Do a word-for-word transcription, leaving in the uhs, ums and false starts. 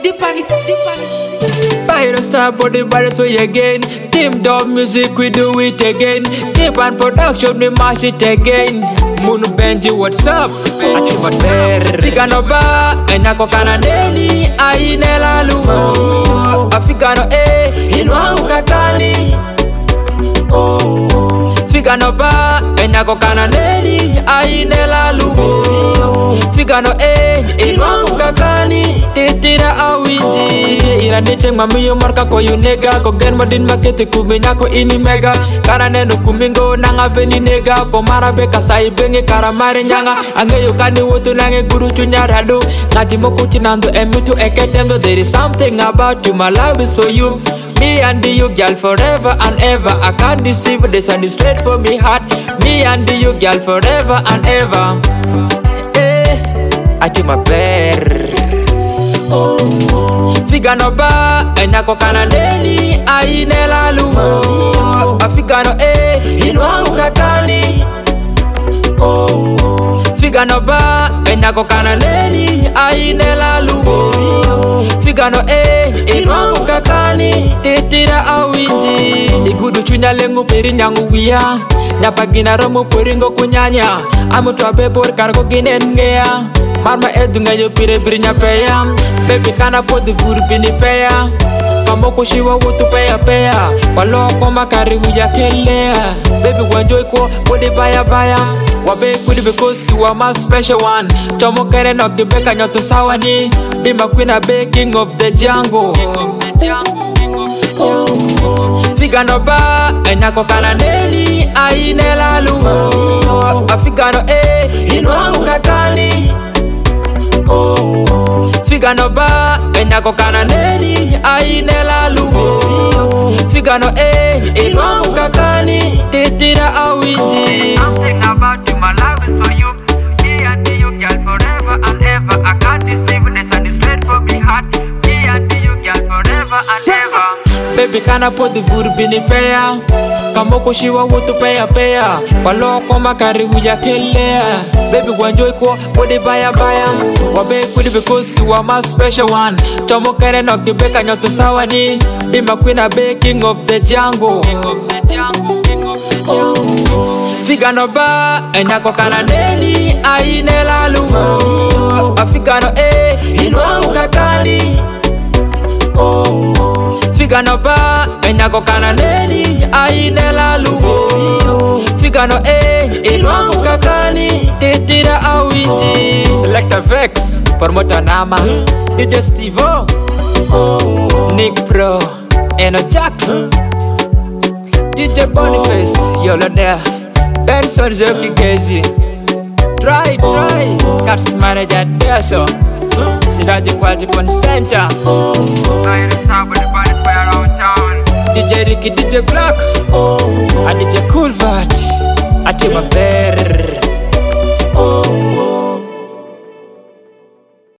deep on it, deep on it. Pyro star body virus way again. Team Dub Music, we do it again. Deep and production, we mash it again. Moon Benji, what's up? Ati mater. Figano ba, enako kananeni, ainela lumo. Afigano eh, inwangu kakani. Figano ba, enako kananeni, ainela lumo. Figano eh, inwangu kakani. Titira awiji. Ira nicheng mamiyo marka ko yunega. Ko gen modin makete kuminya ko ini mega. Kana neno kumingo nanga beni nega. Ko marabe kasai bengi karamare nyanga. Angeyo kani wotu nange guru chunyarado. Ngati moku chinando emitu eketendo. There is something about you, my love is for you. Me and you, girl, forever and ever. I can't deceive, this and it's straight for me heart. Me and you, girl, forever and ever. Eh, I take my bear. Figano ba, enako kananeni, ainela lumo. Afigano eh, inwangu kakani. Figano ba, enako kananeni, ainela lumo. Figano eh, inwangu kakani. Titira awiji. Igudu chunya lengu peri nyangu wia. Nyapagina romu puringo kunyanya. Amutu abebor kargo ginen ngea. Marma edunga yo pire brinya peya. Baby kana podi vuru bini peya. Kamoko shiwa wutu peya peya. Walo koma kari huya kelea. Baby wanjoy ko podi baya baya. Wabe kudi because you are my special one. Tomo kere no gibeka nyoto sawa ni. Be my queen a be king of the jungle. Figano ba, enako kananeni, ainela lumo. Afigano eh, inwangu kakani. Figano ba, enako kananeni, ainela lumo. Figano eh, inwangu kakani. Titira awiji. Something about you, my love is for you. Me and you, girl, forever and ever. I can't deceive this and it's straight for me heart. Me and you, girl, forever and ever. Baby kana podi vuru bini peya. Kamoko shiwa wutu peya peya. Walo koma kari huya kelea. Baby wanjoy ko podi baya baya. Wabe kudi because you are my special one. Tomo kere no gibeka nyoto sawa ni. Be my queen a be king of the jungle. Figano ba, enako kananeni, ainela lumo. Afigano eh, inwangu kakani. Figano ba, enako kananeni, ainela lumo. Figano eh, inwangu kakani. Titira awiji. Selector Vex, Promoter Nama, D J Stevo, Nick Pro, Eno Jackson, D J Boniface, Yolo there, Benson Zoki Gezi. Try, try, Cats Manager there so. Sidaji Quality Point Center. I understand what the body for around town. D J Ricky, D J Black, and D J Cool Vat. I take my bear.